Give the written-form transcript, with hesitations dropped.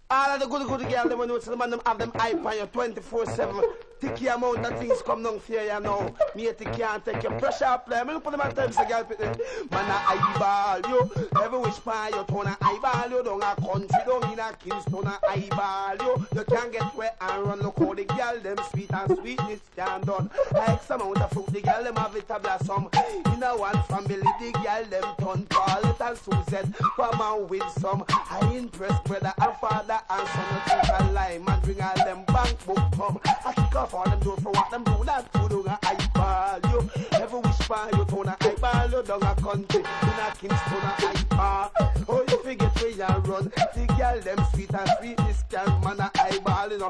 All of the good girl, them know the man them have them hype on you 24/7. Take your amount of things come down for you now. Me can't take your pressure up there. Me look for them at times, girl. Man, I eyeball you. Every wish by you, turn a eyeball you. Down a country, down in a Kingston, a eyeball you. You can't get where and run. Look how the girl, them sweet and sweetness can done. Like some amount of fruit, the girl, them have it a blossom. In a one family, the girl, them turn Paulette and Suzette. Come and win some. I impress brother and father and son. You take a lime and bring all them bank book come. I kick off all them do for what them do. That food on a eyeball you. Every wish for you, turn a eyeball you. Down a country, in a Kingston, a eyeball. Oh, you forget where you run. The girl, them sweet and sweet, this can man a eyeball, you know.